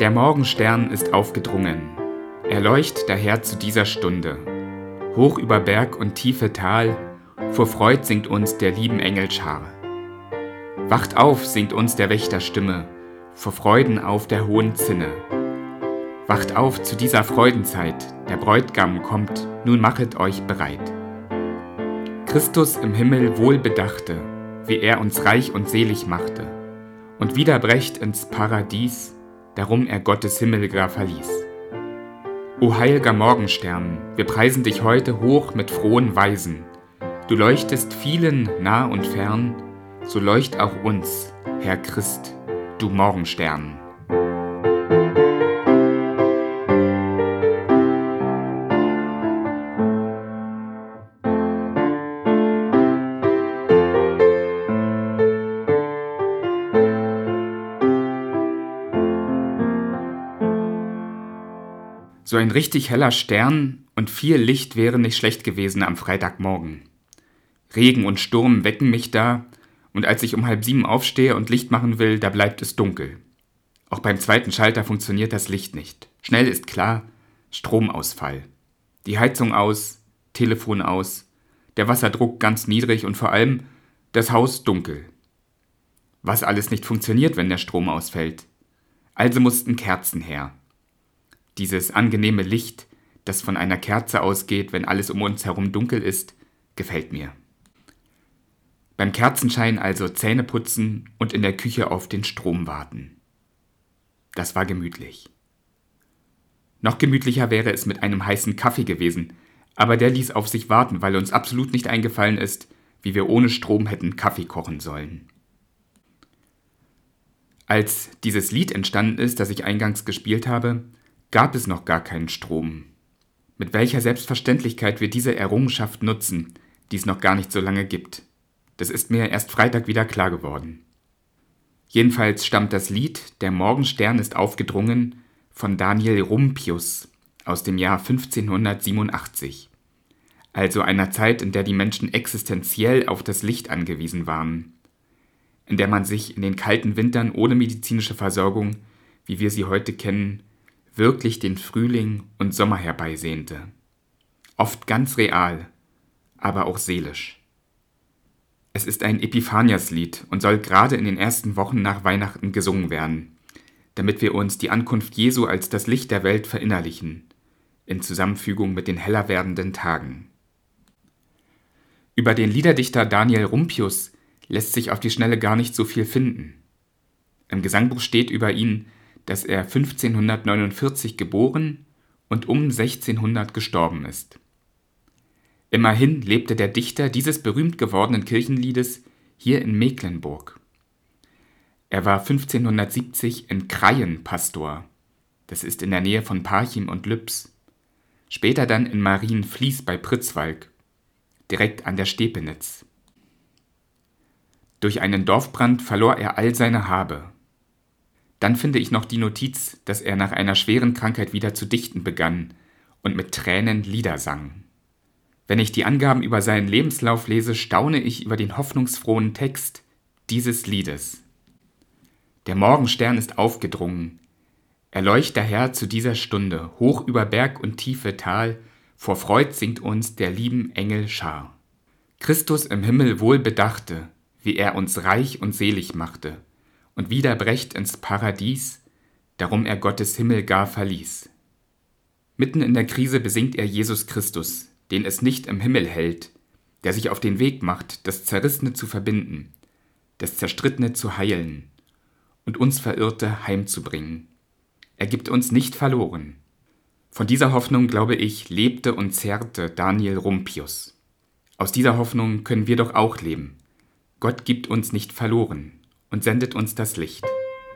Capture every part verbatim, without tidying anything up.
Der Morgenstern ist aufgedrungen, er leucht daher zu dieser Stunde. Hoch über Berg und tiefe Tal, vor Freud singt uns der lieben Engelschar. Wacht auf, singt uns der Wächter Stimme, vor Freuden auf der hohen Zinne. Wacht auf zu dieser Freudenzeit, der Bräutigam kommt, nun machet euch bereit. Christus im Himmel wohl bedachte, wie er uns reich und selig machte, und wieder brecht ins Paradies, darum er Gottes Himmel gar verließ. O heil'ger Morgenstern, wir preisen dich heute hoch mit frohen Weisen. Du leuchtest vielen nah und fern, so leucht auch uns, Herr Christ, du Morgenstern. So ein richtig heller Stern und viel Licht wäre nicht schlecht gewesen am Freitagmorgen. Regen und Sturm wecken mich da, und als ich um halb sieben aufstehe und Licht machen will, da bleibt es dunkel. Auch beim zweiten Schalter funktioniert das Licht nicht. Schnell ist klar, Stromausfall. Die Heizung aus, Telefon aus, der Wasserdruck ganz niedrig und vor allem das Haus dunkel. Was alles nicht funktioniert, wenn der Strom ausfällt. Also mussten Kerzen her. Dieses angenehme Licht, das von einer Kerze ausgeht, wenn alles um uns herum dunkel ist, gefällt mir. Beim Kerzenschein also Zähne putzen und in der Küche auf den Strom warten. Das war gemütlich. Noch gemütlicher wäre es mit einem heißen Kaffee gewesen, aber der ließ auf sich warten, weil uns absolut nicht eingefallen ist, wie wir ohne Strom hätten Kaffee kochen sollen. Als dieses Lied entstanden ist, das ich eingangs gespielt habe, gab es noch gar keinen Strom. Mit welcher Selbstverständlichkeit wir diese Errungenschaft nutzen, die es noch gar nicht so lange gibt. Das ist mir erst Freitag wieder klar geworden. Jedenfalls stammt das Lied »Der Morgenstern ist aufgedrungen« von Daniel Rumpius aus dem Jahr fünfzehnhundertsiebenundachtzig. Also einer Zeit, in der die Menschen existenziell auf das Licht angewiesen waren. In der man sich in den kalten Wintern ohne medizinische Versorgung, wie wir sie heute kennen, wirklich den Frühling und Sommer herbeisehnte. Oft ganz real, aber auch seelisch. Es ist ein Epiphaniaslied und soll gerade in den ersten Wochen nach Weihnachten gesungen werden, damit wir uns die Ankunft Jesu als das Licht der Welt verinnerlichen, in Zusammenfügung mit den heller werdenden Tagen. Über den Liederdichter Daniel Rumpius lässt sich auf die Schnelle gar nicht so viel finden. Im Gesangbuch steht über ihn, dass er fünfzehnhundertneunundvierzig geboren und um sechzehnhundert gestorben ist. Immerhin lebte der Dichter dieses berühmt gewordenen Kirchenliedes hier in Mecklenburg. Er war fünfzehnhundertsiebzig in Krayen Pastor, das ist in der Nähe von Parchim und Lübs, später dann in Marienfließ bei Pritzwalk, direkt an der Stepenitz. Durch einen Dorfbrand verlor er all seine Habe. Dann finde ich noch die Notiz, dass er nach einer schweren Krankheit wieder zu dichten begann und mit Tränen Lieder sang. Wenn ich die Angaben über seinen Lebenslauf lese, staune ich über den hoffnungsfrohen Text dieses Liedes. Der Morgenstern ist aufgedrungen, er leucht daher zu dieser Stunde, hoch über Berg und tiefe Tal, vor Freud singt uns der lieben Engel Schar. Christus im Himmel wohl bedachte, wie er uns reich und selig machte, und wieder brecht ins Paradies, darum er Gottes Himmel gar verließ. Mitten in der Krise besingt er Jesus Christus, den es nicht im Himmel hält, der sich auf den Weg macht, das Zerrissene zu verbinden, das Zerstrittene zu heilen und uns Verirrte heimzubringen. Er gibt uns nicht verloren. Von dieser Hoffnung, glaube ich, lebte und zehrte Daniel Rumpius. Aus dieser Hoffnung können wir doch auch leben. Gott gibt uns nicht verloren und sendet uns das Licht.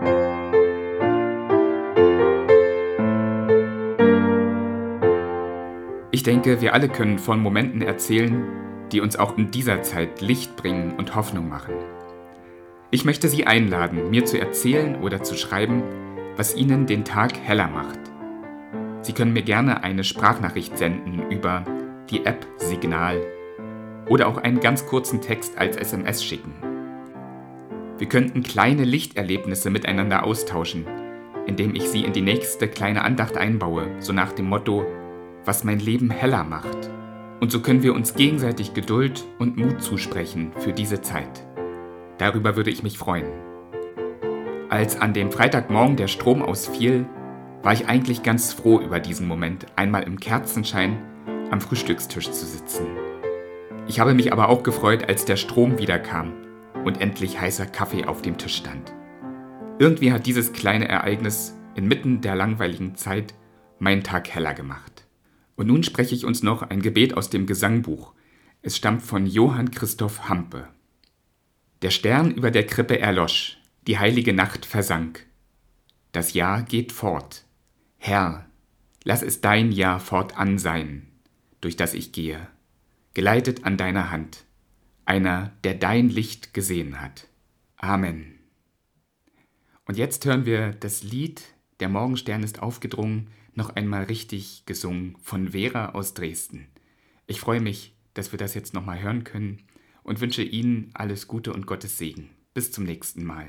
Ich denke, wir alle können von Momenten erzählen, die uns auch in dieser Zeit Licht bringen und Hoffnung machen. Ich möchte Sie einladen, mir zu erzählen oder zu schreiben, was Ihnen den Tag heller macht. Sie können mir gerne eine Sprachnachricht senden über die App Signal oder auch einen ganz kurzen Text als S M S schicken. Wir könnten kleine Lichterlebnisse miteinander austauschen, indem ich sie in die nächste kleine Andacht einbaue, so nach dem Motto, was mein Leben heller macht. Und so können wir uns gegenseitig Geduld und Mut zusprechen für diese Zeit. Darüber würde ich mich freuen. Als an dem Freitagmorgen der Strom ausfiel, war ich eigentlich ganz froh über diesen Moment, einmal im Kerzenschein am Frühstückstisch zu sitzen. Ich habe mich aber auch gefreut, als der Strom wiederkam und endlich heißer Kaffee auf dem Tisch stand. Irgendwie hat dieses kleine Ereignis inmitten der langweiligen Zeit meinen Tag heller gemacht. Und nun spreche ich uns noch ein Gebet aus dem Gesangbuch. Es stammt von Johann Christoph Hampe. Der Stern über der Krippe erlosch, die heilige Nacht versank. Das Jahr geht fort. Herr, lass es dein Jahr fortan sein, durch das ich gehe, geleitet an deiner Hand, einer, der dein Licht gesehen hat. Amen. Und jetzt hören wir das Lied Der Morgenstern ist aufgedrungen, noch einmal richtig gesungen von Vera aus Dresden. Ich freue mich, dass wir das jetzt nochmal hören können und wünsche Ihnen alles Gute und Gottes Segen. Bis zum nächsten Mal.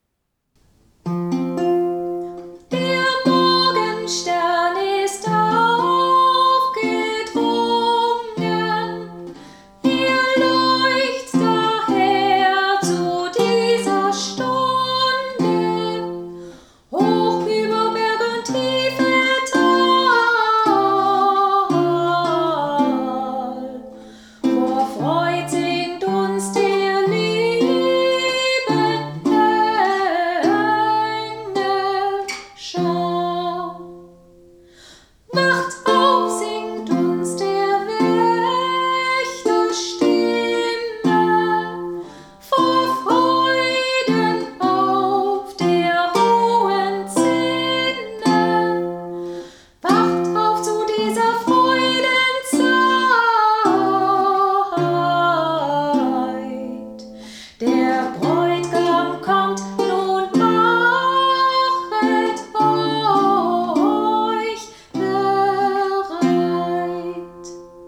Der Morgenstern ist aufgedrungen, er leuchtet daher zu dieser Stunde, hoch über Berg und tiefe Tal. Vor Freud singt uns der liebende Engelschar. Wacht auf, singt uns der Wächter Stimme, vor Freuden auf der hohen Zinne. Wacht auf zu dieser Freudenzeit. Der Bräutigam kommt, nun machet euch bereit.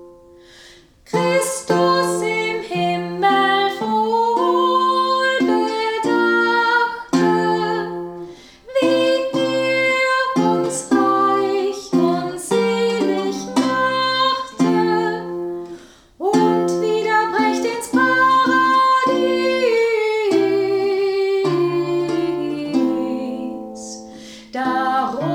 Christus im Himmel wohlbedachte, wie er uns reich und selig machte und wiederbrecht ins Paradies. Darum